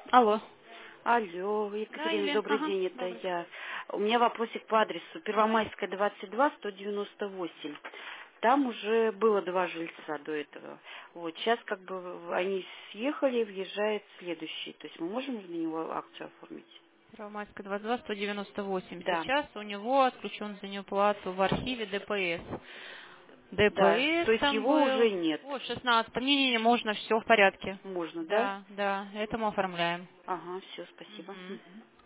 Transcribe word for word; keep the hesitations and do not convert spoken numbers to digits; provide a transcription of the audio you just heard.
Алло. Алло, Да, Екатерина, Юлия? добрый Ага, день, это добрый. я. У меня вопросик по адресу. Давай. Первомайская, двадцать два, сто девяносто восемь. Там уже было два жильца до этого. Вот, сейчас как бы они съехали, въезжает следующий. То есть мы можем на него акцию оформить? Первомайская, двадцать два, сто девяносто восемь. Да, Сейчас у него отключен за неуплату в архиве ДПС. да. То ДПС есть там его был. уже нет. Вот, шестнадцать. Не-не-не, можно, все в порядке. Можно, да? Да, да, это мы оформляем. Ага, все, спасибо. Мгм. Мгм.